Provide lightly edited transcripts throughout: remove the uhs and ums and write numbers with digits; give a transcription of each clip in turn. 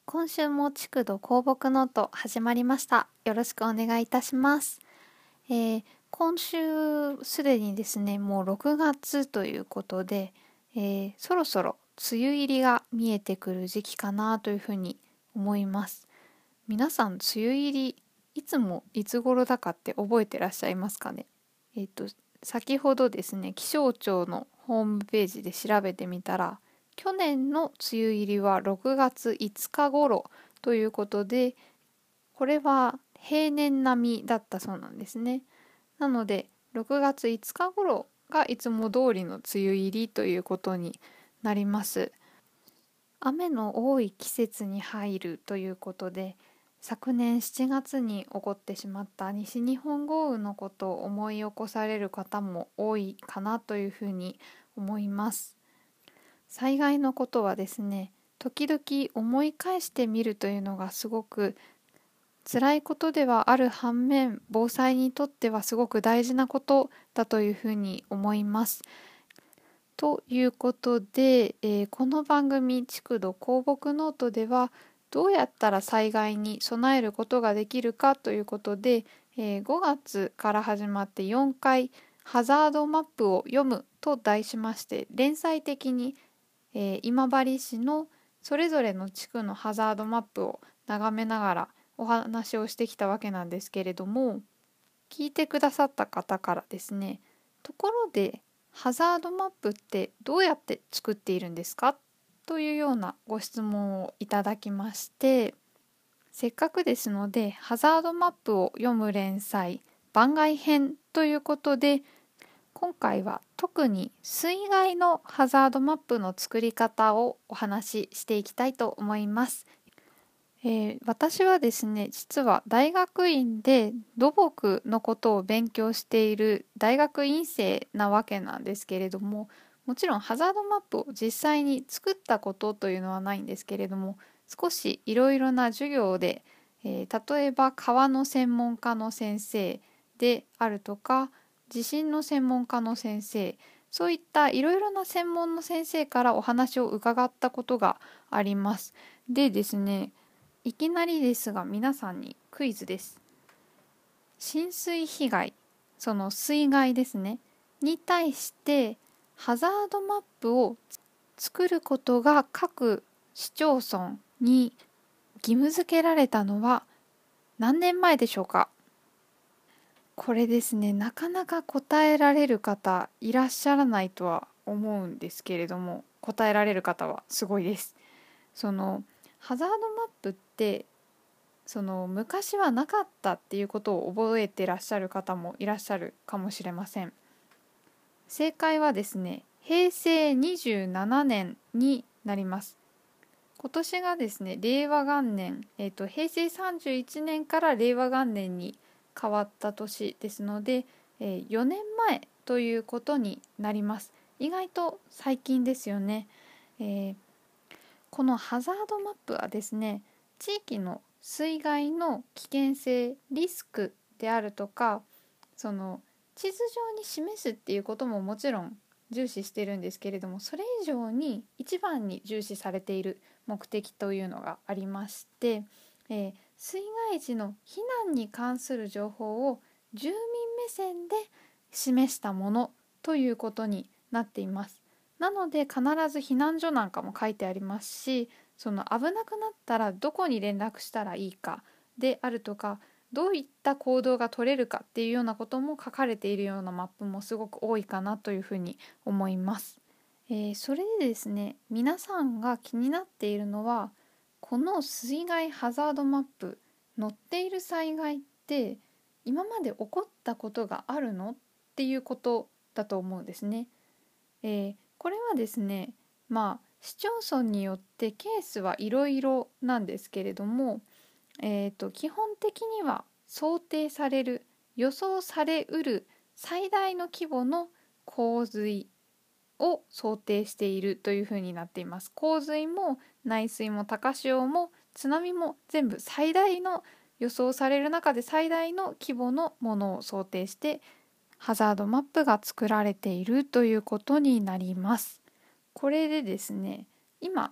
今週も築土放牧ノート始まりました。よろしくお願いいたします。今週すでにですね、もう6月ということで、そろそろ梅雨入りが見えてくる時期かなというふうに思います。皆さん、梅雨入りいつもいつ頃だかって覚えてらっしゃいますかね。先ほどですね、気象庁のホームページで調べてみたら、去年の梅雨入りは6月5日頃ということで、これは平年並みだったそうなんですね。なので、6月5日頃がいつも通りの梅雨入りということになります。雨の多い季節に入るということで、昨年7月に起こってしまった西日本豪雨のことを思い起こされる方も多いかなというふうに思います。災害のことはですね、時々思い返してみるというのがすごく辛いことではある反面、防災にとってはすごく大事なことだというふうに思います。ということで、この番組築土放牧ノートではどうやったら災害に備えることができるかということで、5月から始まって4回ハザードマップを読むと題しまして連載的に、今治市のそれぞれの地区のハザードマップを眺めながらお話をしてきたわけなんですけれども、聞いてくださった方からですね、ところでハザードマップってどうやって作っているんですかというようなご質問をいただきまして、せっかくですのでハザードマップを読む連載番外編ということで、今回は特に水害のハザードマップの作り方をお話ししていきたいと思います。私はですね、実は大学院で土木のことを勉強している大学院生なわけなんですけれども、もちろんハザードマップを実際に作ったことというのはないんですけれども、少しいろいろな授業で、例えば川の専門家の先生であるとか、地震の専門家の先生、そういったいろいろな専門の先生からお話を伺ったことがあります。でですね、いきなりですが皆さんにクイズです。浸水被害、その水害ですね、に対してハザードマップを作ることが各市町村に義務付けられたのは何年前でしょうか。これですね、なかなか答えられる方いらっしゃらないとは思うんですけれども、答えられる方はすごいです。そのハザードマップって昔はなかったっていうことを覚えてらっしゃる方もいらっしゃるかもしれません。正解はですね、平成27年になります。今年がですね、令和元年、平成31年から令和元年に変わった年ですので、4年前ということになります。意外と最近ですよね。このハザードマップはですね、地域の水害の危険性、リスクであるとか、その地図上に示すっていうことももちろん重視してるんですけれども、それ以上に一番に重視されている目的というのがありまして、水害時の避難に関する情報を住民目線で示したものということになっています。なので必ず避難所なんかも書いてありますし、その危なくなったらどこに連絡したらいいかであるとか、どういった行動が取れるかっていうようなことも書かれているようなマップもすごく多いかなというふうに思います。それでですね、皆さんが気になっているのは、この水害ハザードマップ載っている災害って今まで起こったことがあるのっていうことだと思うんですね。これはですね、市町村によってケースはいろいろなんですけれども、基本的には想定される、予想されうる最大の規模の洪水を想定しているというふうになっています。洪水も内水も高潮も津波も全部最大の予想される中で最大の規模のものを想定してハザードマップが作られているということになります。これでですね、今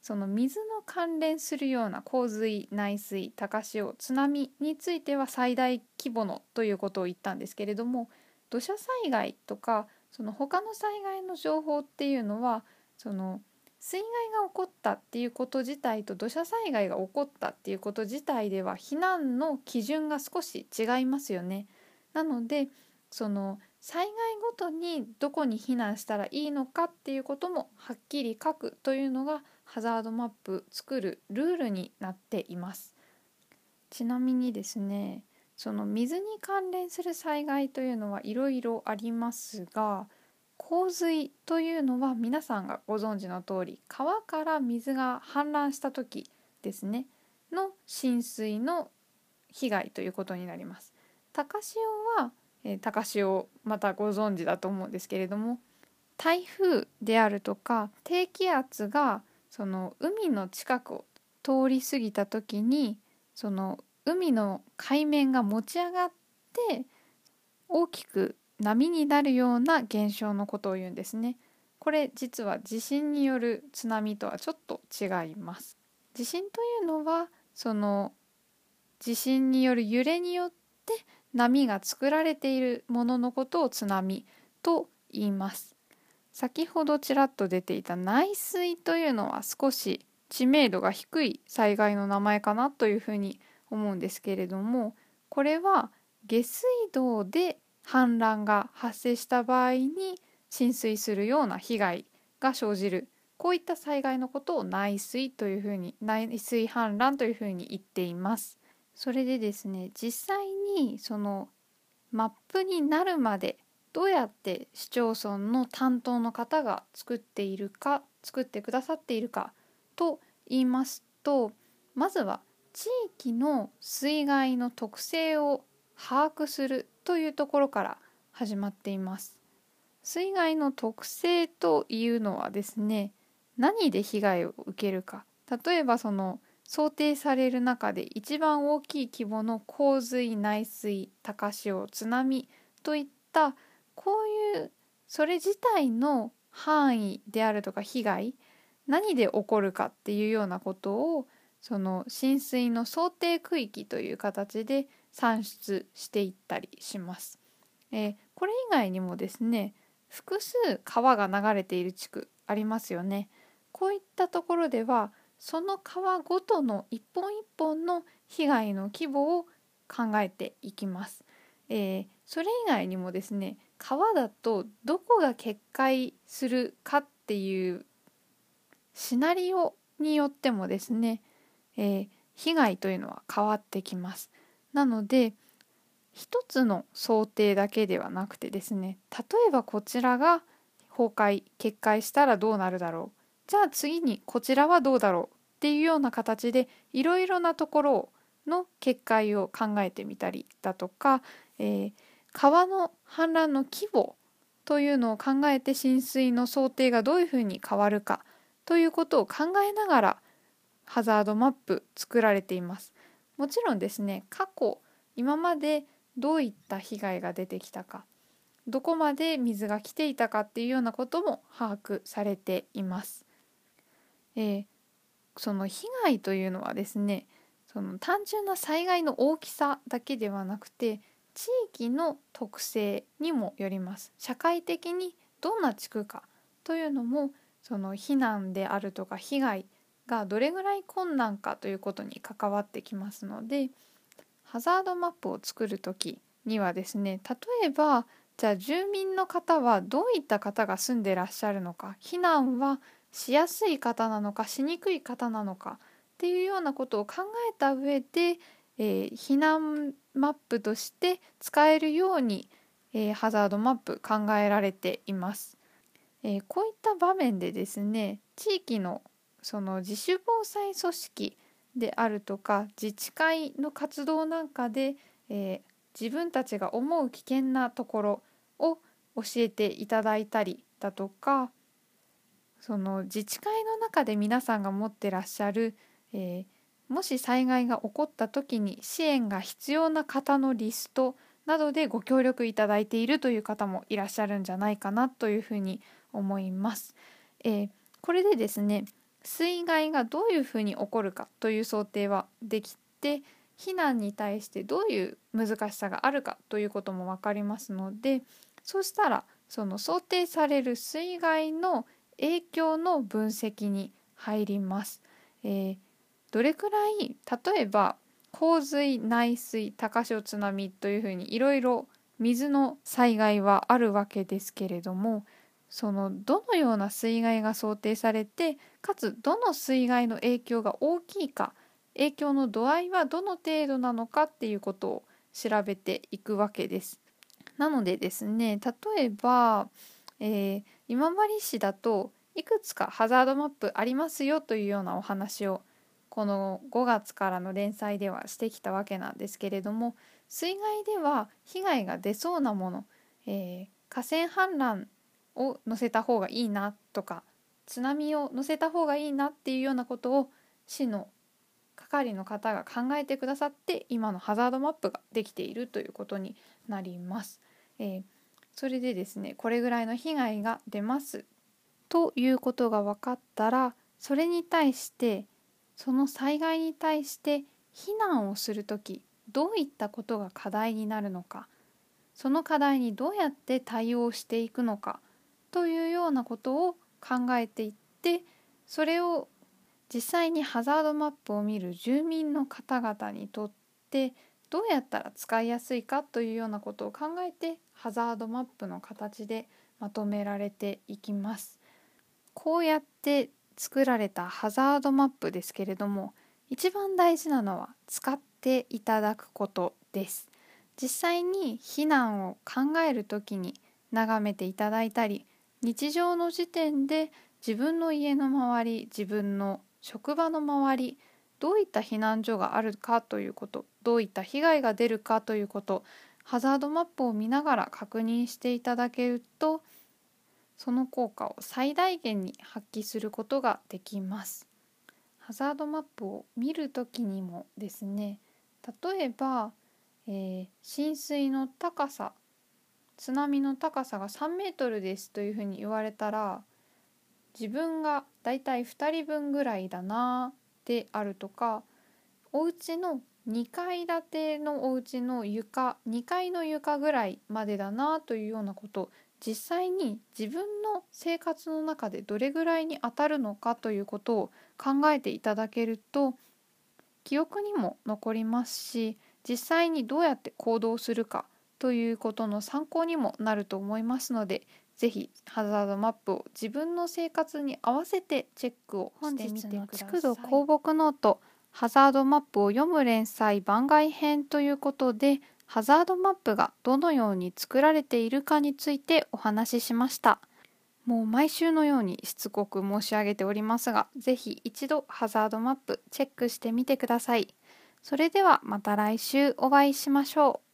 その水の関連するような洪水、内水、高潮、津波については最大規模のということを言ったんですけれども、土砂災害とかその他の災害の情報っていうのは、その水害が起こったっていうこと自体と土砂災害が起こったっていうこと自体では避難の基準が少し違いますよね。なのでその災害ごとにどこに避難したらいいのかっていうこともはっきり書くというのがハザードマップ作るルールになっています。ちなみにですね、その水に関連する災害というのはいろいろありますが、洪水というのは皆さんがご存知の通り、川から水が氾濫した時ですねの浸水の被害ということになります。高潮は、高潮またご存知だと思うんですけれども、台風であるとか低気圧がその海の近くを通り過ぎた時に、その海の海面が持ち上がって大きく波になるような現象のことを言うんですね。これ実は地震による津波とはちょっと違います。地震というのはその地震による揺れによって波が作られているもののことを津波と言います。先ほどちらっと出ていた内水というのは少し知名度が低い災害の名前かなというふうに思うんですけれども、これは下水道で氾濫が発生した場合に浸水するような被害が生じる、こういった災害のことを内水というふうに、内水氾濫というふうに言っています。それでですね、実際にそのマップになるまでどうやって市町村の担当の方が作ってくださっているかと言いますと、まずは地域の水害の特性を把握するというところから始まっています。水害の特性というのはですね、何で被害を受けるか、例えばその想定される中で一番大きい規模の洪水、内水、高潮、津波といったこういうそれ自体の範囲であるとか被害、何で起こるかっていうようなことをその浸水の想定区域という形で算出していったりします。これ以外にもですね、複数川が流れている地区ありますよね。こういったところではその川ごとの一本一本の被害の規模を考えていきます。それ以外にもですね、川だとどこが決壊するかっていうシナリオによってもですね、被害というのは変わってきます。なので一つの想定だけではなくてですね、例えばこちらが決壊したらどうなるだろう、じゃあ次にこちらはどうだろうっていうような形でいろいろなところの決壊を考えてみたりだとか、川の氾濫の規模というのを考えて浸水の想定がどういうふうに変わるかということを考えながらハザードマップ作られています。もちろんですね、今までどういった被害が出てきたか、どこまで水が来ていたかっていうようなことも把握されています。その被害というのはですね、その単純な災害の大きさだけではなくて地域の特性にもよります。社会的にどんな地区かというのもその避難であるとか被害がどれぐらい困難かということに関わってきますので、ハザードマップを作るときにはですね、例えばじゃあ住民の方はどういった方が住んでらっしゃるのか、避難はしやすい方なのかしにくい方なのかっていうようなことを考えた上で、避難マップとして使えるように、ハザードマップ考えられています。こういった場面でですね、地域のその自主防災組織であるとか自治会の活動なんかで、自分たちが思う危険なところを教えていただいたりだとか、その自治会の中で皆さんが持ってらっしゃる、もし災害が起こった時に支援が必要な方のリストなどでご協力いただいているという方もいらっしゃるんじゃないかなというふうに思います。これでですね、 水害がどういうふうに起こるかという想定はできて、避難に対してどういう難しさがあるかということも分かりますので、そうしたらその想定される水害の影響の分析に入ります。どれくらい、例えば洪水、内水、高潮、津波というふうにいろいろ水の災害はあるわけですけれども、そのどのような水害が想定されて、かつどの水害の影響が大きいか、影響の度合いはどの程度なのかっていうことを調べていくわけです。なのでですね、例えば、今治市だといくつかハザードマップありますよというようなお話をこの5月からの連載ではしてきたわけなんですけれども、水害では被害が出そうなもの、河川氾濫を載せた方がいいなとか、津波を載せた方がいいなっていうようなことを市の係の方が考えてくださって、今のハザードマップができているということになります。それでですね、これぐらいの被害が出ますということが分かったら、それに対してその災害に対して避難をするとき、どういったことが課題になるのか、その課題にどうやって対応していくのかというようなことを考えていって、それを実際にハザードマップを見る住民の方々にとってどうやったら使いやすいかというようなことを考えて、ハザードマップの形でまとめられていきます。こうやって作られたハザードマップですけれども、一番大事なのは使っていただくことです。実際に避難を考えるときに眺めていただいたり、日常の時点で自分の家の周り、自分の職場の周り、どういった避難所があるかということ、どういった被害が出るかということ、ハザードマップを見ながら確認していただけると、その効果を最大限に発揮することができます。ハザードマップを見るときにもですね、例えば、浸水の高さ、津波の高さが3メートルですというふうに言われたら、自分がだいたい2人分ぐらいだなであるとか、お家の2階建てのお家の床、2階の床ぐらいまでだなというようなこと、実際に自分の生活の中でどれぐらいに当たるのかということを考えていただけると、記憶にも残りますし、実際にどうやって行動するかということの参考にもなると思いますので、ぜひハザードマップを自分の生活に合わせてチェックをしてみてください。本日の築土鉱木ノート、ハザードマップを読む連載番外編ということで、ハザードマップがどのように作られているかについてお話ししました。もう毎週のようにしつこく申し上げておりますが、ぜひ一度ハザードマップチェックしてみてください。それではまた来週お会いしましょう。